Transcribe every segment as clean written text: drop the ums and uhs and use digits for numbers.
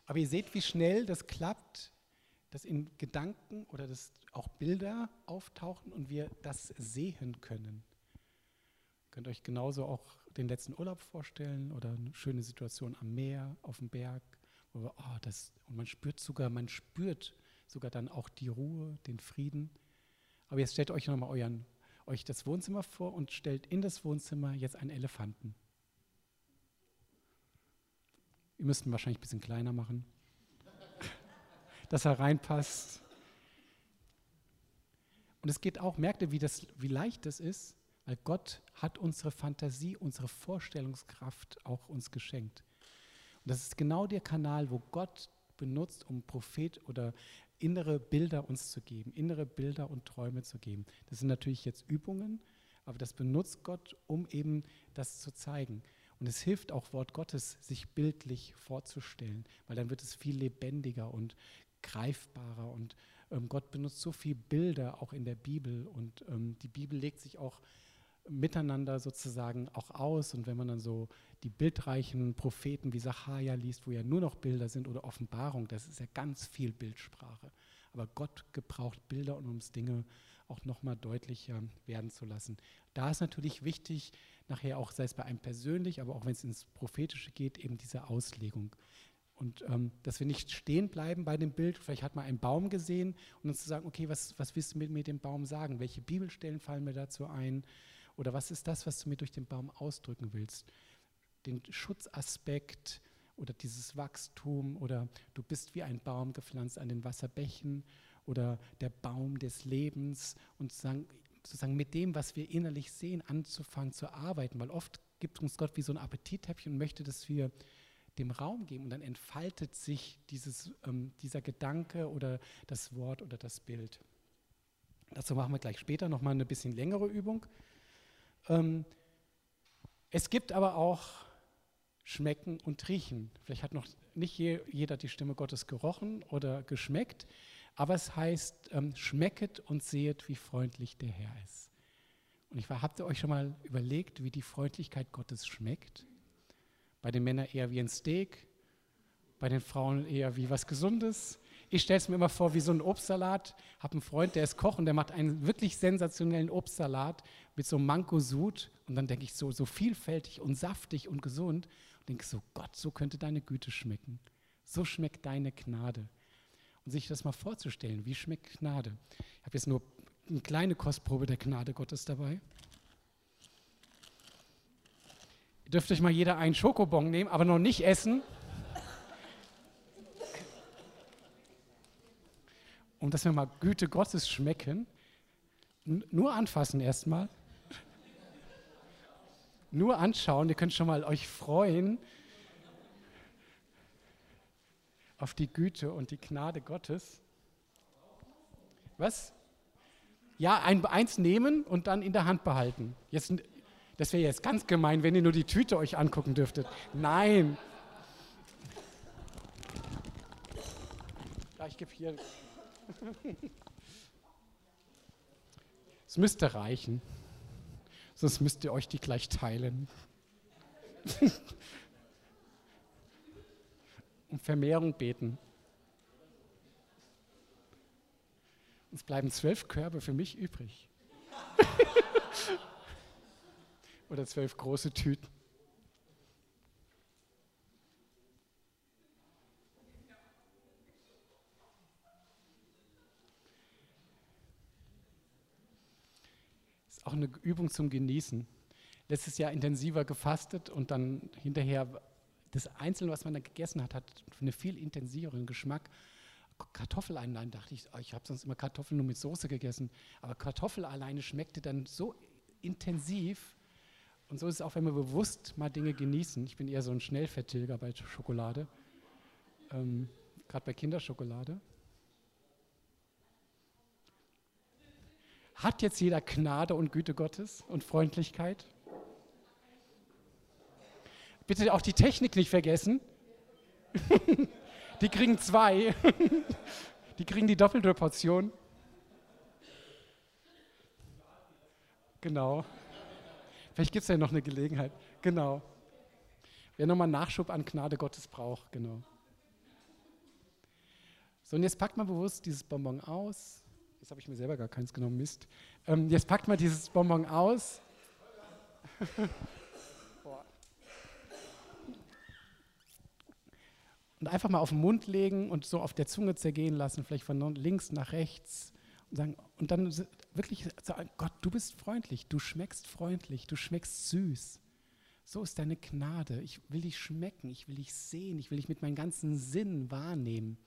Aber ihr seht, wie schnell das klappt, dass in Gedanken oder dass auch Bilder auftauchen und wir das sehen können. Ihr könnt euch genauso auch den letzten Urlaub vorstellen oder eine schöne Situation am Meer, auf dem Berg. Wo wir, und man spürt sogar dann auch die Ruhe, den Frieden. Aber jetzt stellt euch nochmal euch das Wohnzimmer vor und stellt in das Wohnzimmer jetzt einen Elefanten. Ihr müsst ihn wahrscheinlich ein bisschen kleiner machen, dass er reinpasst. Und es geht auch, merkt ihr, wie leicht das ist? Weil Gott hat unsere Fantasie, unsere Vorstellungskraft auch uns geschenkt. Und das ist genau der Kanal, wo Gott benutzt, um Prophet oder innere Bilder uns zu geben, innere Bilder und Träume zu geben. Das sind natürlich jetzt Übungen, aber das benutzt Gott, um eben das zu zeigen. Und es hilft auch, Wort Gottes sich bildlich vorzustellen, weil dann wird es viel lebendiger und greifbarer. Und Gott benutzt so viele Bilder auch in der Bibel. Und die Bibel legt sich auch miteinander sozusagen auch aus. Und wenn man dann so die bildreichen Propheten wie Sacharja liest, wo ja nur noch Bilder sind, oder Offenbarung, das ist ja ganz viel Bildsprache. Aber Gott gebraucht Bilder, um uns Dinge auch nochmal deutlicher werden zu lassen. Da ist natürlich wichtig, nachher auch, sei es bei einem persönlich, aber auch wenn es ins Prophetische geht, eben diese Auslegung. Und dass wir nicht stehen bleiben bei dem Bild, vielleicht hat man einen Baum gesehen und dann zu sagen, okay, was willst du mit dem Baum sagen? Welche Bibelstellen fallen mir dazu ein? Oder was ist das, was du mir durch den Baum ausdrücken willst? Den Schutzaspekt oder dieses Wachstum oder du bist wie ein Baum gepflanzt an den Wasserbächen oder der Baum des Lebens und sozusagen mit dem, was wir innerlich sehen, anzufangen zu arbeiten, weil oft gibt uns Gott wie so ein Appetithäppchen und möchte, dass wir dem Raum geben und dann entfaltet sich dieser Gedanke oder das Wort oder das Bild. Dazu machen wir gleich später nochmal eine bisschen längere Übung. Es gibt aber auch Schmecken und Riechen. Vielleicht hat noch nicht jeder die Stimme Gottes gerochen oder geschmeckt, aber es heißt, schmecket und sehet, wie freundlich der Herr ist. Und habt ihr euch schon mal überlegt, wie die Freundlichkeit Gottes schmeckt? Bei den Männern eher wie ein Steak, bei den Frauen eher wie was Gesundes. Ich stelle es mir immer vor wie so ein Obstsalat. Ich habe einen Freund, der ist Koch und der macht einen wirklich sensationellen Obstsalat mit so Mango-Sud. Und dann denke ich so vielfältig und saftig und gesund. Und denke so, Gott, so könnte deine Güte schmecken. So schmeckt deine Gnade. Und sich das mal vorzustellen, wie schmeckt Gnade? Ich habe jetzt nur eine kleine Kostprobe der Gnade Gottes dabei. Ihr dürft euch mal jeder einen Schokobon nehmen, aber noch nicht essen. Um dass wir mal Güte Gottes schmecken. Nur anfassen erstmal. Nur anschauen, ihr könnt schon mal euch freuen auf die Güte und die Gnade Gottes. Was? Ja, eins nehmen und dann in der Hand behalten. Das wäre jetzt ganz gemein, wenn ihr nur die Tüte euch angucken dürftet. Nein. Ja, ich gebe hier. Es müsste reichen. Sonst müsst ihr euch die gleich teilen. Um Vermehrung beten. Es bleiben 12 Körbe für mich übrig. Oder 12 große Tüten. Das ist auch eine Übung zum Genießen. Letztes Jahr intensiver gefastet und dann hinterher das Einzelne, was man dann gegessen hat, hat einen viel intensiveren Geschmack. Kartoffel allein dachte ich, ich habe sonst immer Kartoffeln nur mit Soße gegessen, aber Kartoffel alleine schmeckte dann so intensiv. Und so ist es auch, wenn wir bewusst mal Dinge genießen. Ich bin eher so ein Schnellfetttilger bei Schokolade, gerade bei Kinderschokolade. Hat jetzt jeder Gnade und Güte Gottes und Freundlichkeit? Bitte auch die Technik nicht vergessen. Die kriegen 2. Die kriegen die doppelte Portion. Genau. Vielleicht gibt es ja noch eine Gelegenheit. Genau. Wer nochmal Nachschub an Gnade Gottes braucht, genau. So, und jetzt packt mal bewusst dieses Bonbon aus. Jetzt habe ich mir selber gar keins genommen, Mist. Jetzt packt mal dieses Bonbon aus. Und einfach mal auf den Mund legen und so auf der Zunge zergehen lassen, vielleicht von links nach rechts. Und dann wirklich sagen, Gott, du bist freundlich, du schmeckst süß. So ist deine Gnade. Ich will dich schmecken, ich will dich sehen, ich will dich mit meinen ganzen Sinnen wahrnehmen.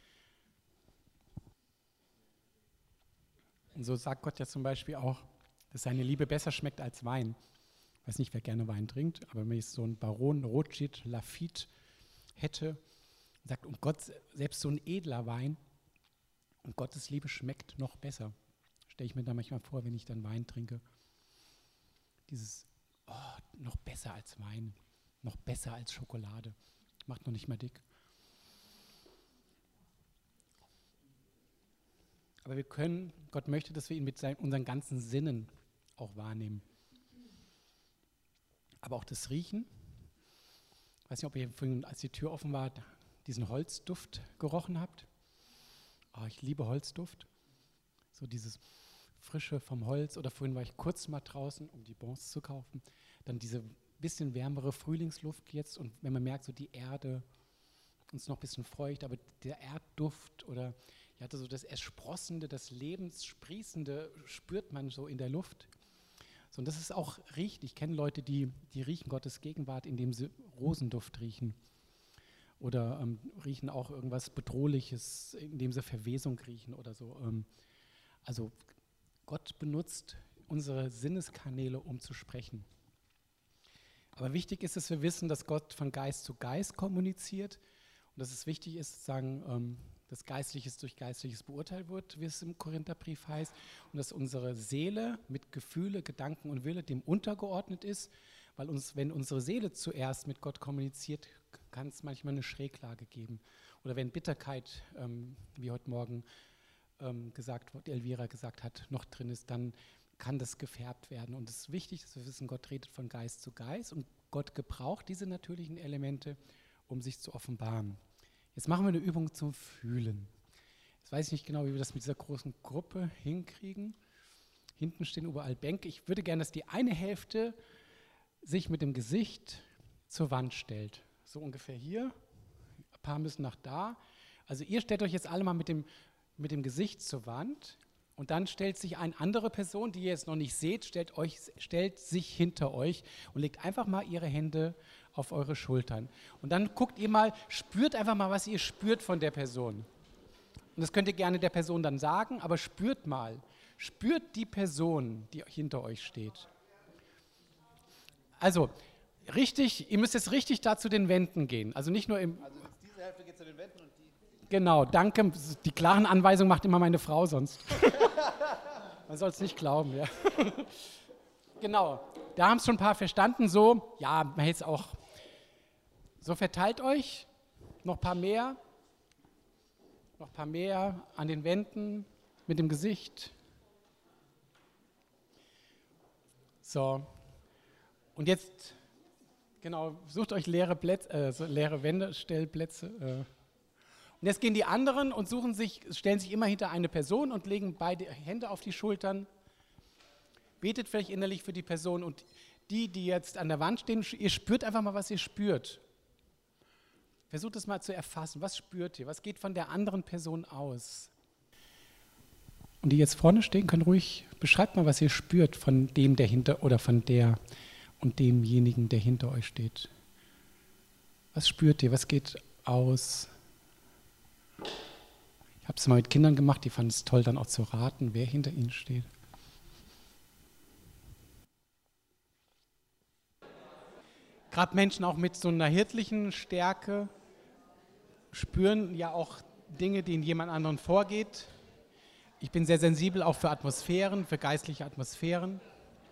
Und so sagt Gott ja zum Beispiel auch, dass seine Liebe besser schmeckt als Wein. Ich weiß nicht, wer gerne Wein trinkt, aber wenn ich so einen Baron Rothschild Lafite hätte, sagt, und Gott, selbst so ein edler Wein, und Gottes Liebe schmeckt noch besser. Stelle ich mir da manchmal vor, wenn ich dann Wein trinke. Dieses, noch besser als Wein, noch besser als Schokolade. Macht noch nicht mal dick. Aber Gott möchte, dass wir ihn mit unseren ganzen Sinnen auch wahrnehmen. Aber auch das Riechen. Ich weiß nicht, ob ihr vorhin, als die Tür offen war, diesen Holzduft gerochen habt. Ich liebe Holzduft. So dieses Frische vom Holz. Oder vorhin war ich kurz mal draußen, um die Bons zu kaufen. Dann diese bisschen wärmere Frühlingsluft jetzt. Und wenn man merkt, so die Erde, uns noch ein bisschen feucht, aber der Erdduft oder so das Ersprossende, das Lebenssprießende spürt man so in der Luft. So, und das ist auch riecht. Ich kenne Leute, die riechen Gottes Gegenwart, indem sie Rosenduft riechen. Oder riechen auch irgendwas Bedrohliches, indem sie Verwesung riechen oder so. Also Gott benutzt unsere Sinneskanäle, um zu sprechen. Aber wichtig ist, dass wir wissen, dass Gott von Geist zu Geist kommuniziert. Und dass es wichtig ist, sagen, dass Geistliches durch Geistliches beurteilt wird, wie es im Korintherbrief heißt. Und dass unsere Seele mit Gefühle, Gedanken und Wille dem untergeordnet ist. Weil wenn unsere Seele zuerst mit Gott kommuniziert, kann es manchmal eine Schräglage geben. Oder wenn Bitterkeit, wie heute Morgen Elvira gesagt hat, noch drin ist, dann kann das gefärbt werden. Und es ist wichtig, dass wir wissen, Gott redet von Geist zu Geist und Gott gebraucht diese natürlichen Elemente, um sich zu offenbaren. Jetzt machen wir eine Übung zum Fühlen. Jetzt weiß ich nicht genau, wie wir das mit dieser großen Gruppe hinkriegen. Hinten stehen überall Bänke. Ich würde gerne, dass die eine Hälfte sich mit dem Gesicht zur Wand stellt. So ungefähr hier. Ein paar müssen nach da. Also ihr stellt euch jetzt alle mal mit dem Gesicht zur Wand und dann stellt sich eine andere Person, die ihr jetzt noch nicht seht, stellt sich hinter euch und legt einfach mal ihre Hände auf eure Schultern. Und dann guckt ihr mal, spürt einfach mal, was ihr spürt von der Person. Und das könnt ihr gerne der Person dann sagen, aber spürt mal. Spürt die Person, die hinter euch steht. Also, ihr müsst jetzt richtig da zu den Wänden gehen. Also nicht nur Also diese Hälfte geht zu den Wänden und die... Genau, danke. Die klaren Anweisungen macht immer meine Frau sonst. Man soll es nicht glauben, ja. Genau, da haben es schon ein paar verstanden. So, ja, man hätte es auch. So, verteilt euch. Noch ein paar mehr. Noch ein paar mehr an den Wänden mit dem Gesicht. So. Und jetzt, genau, sucht euch leere Wände, Stellplätze. Und jetzt gehen die anderen und stellen sich immer hinter eine Person und legen beide Hände auf die Schultern. Betet vielleicht innerlich für die Person und die jetzt an der Wand stehen, ihr spürt einfach mal, was ihr spürt. Versucht es mal zu erfassen. Was spürt ihr? Was geht von der anderen Person aus? Und die jetzt vorne stehen, können ruhig, beschreibt mal, was ihr spürt von dem, der hinter, oder von der und demjenigen, der hinter euch steht. Was spürt ihr? Was geht aus? Ich habe es mal mit Kindern gemacht, die fanden es toll, dann auch zu raten, wer hinter ihnen steht. Gerade Menschen auch mit so einer hirtlichen Stärke spüren ja auch Dinge, die in jemand anderen vorgeht. Ich bin sehr sensibel auch für Atmosphären, für geistliche Atmosphären.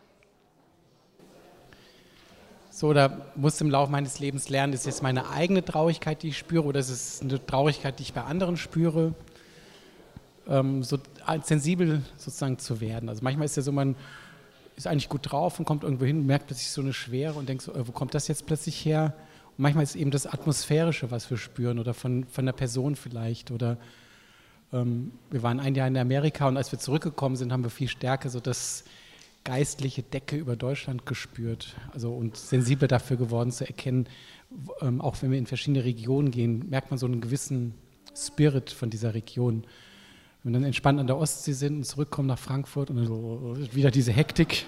So, da musste im Laufe meines Lebens lernen, ist jetzt meine eigene Traurigkeit, die ich spüre, oder ist es eine Traurigkeit, die ich bei anderen spüre, so sensibel sozusagen zu werden. Also manchmal ist ja so, man ist eigentlich gut drauf und kommt irgendwo hin, merkt plötzlich so eine Schwere und denkt so, wo kommt das jetzt plötzlich her? Und manchmal ist eben das Atmosphärische, was wir spüren, oder von der Person vielleicht, oder Wir waren ein Jahr in Amerika und als wir zurückgekommen sind, haben wir viel stärker so das geistliche Decke über Deutschland gespürt, also und sensibel dafür geworden zu erkennen, auch wenn wir in verschiedene Regionen gehen, merkt man so einen gewissen Spirit von dieser Region. Wenn wir dann entspannt an der Ostsee sind und zurückkommen nach Frankfurt und dann so wieder diese Hektik,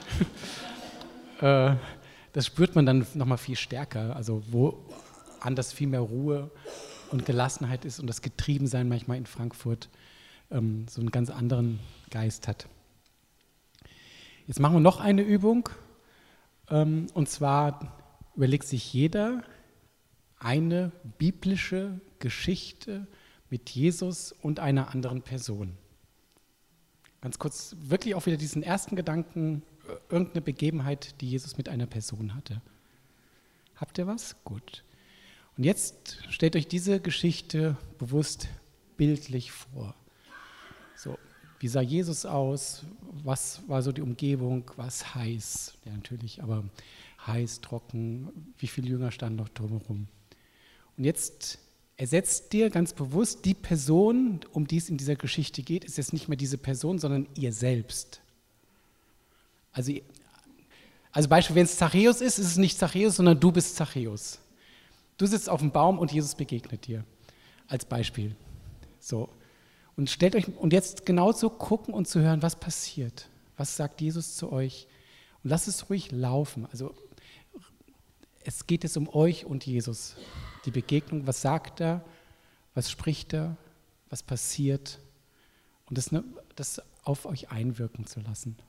das spürt man dann nochmal viel stärker, also wo anders viel mehr Ruhe und Gelassenheit ist und das Getriebensein manchmal in Frankfurt so einen ganz anderen Geist hat. Jetzt machen wir noch eine Übung, und zwar überlegt sich jeder eine biblische Geschichte mit Jesus und einer anderen Person. Ganz kurz, wirklich auch wieder diesen ersten Gedanken, irgendeine Begebenheit, die Jesus mit einer Person hatte. Habt ihr was? Gut. Und jetzt stellt euch diese Geschichte bewusst bildlich vor. So, wie sah Jesus aus? Was war so die Umgebung? War es heiß? Ja, natürlich, aber heiß, trocken. Wie viele Jünger standen noch drumherum? Und jetzt ersetzt dir ganz bewusst die Person, um die es in dieser Geschichte geht, ist jetzt nicht mehr diese Person, sondern ihr selbst. Also Beispiel, wenn es Zachäus ist es nicht Zachäus, sondern du bist Zachäus. Du sitzt auf dem Baum und Jesus begegnet dir. Als Beispiel. So. Und stellt euch, und jetzt genau so gucken und zu hören, was passiert. Was sagt Jesus zu euch? Und lasst es ruhig laufen. Also es geht jetzt um euch und Jesus. Die Begegnung, was sagt er, was spricht er, was passiert. Und das auf euch einwirken zu lassen.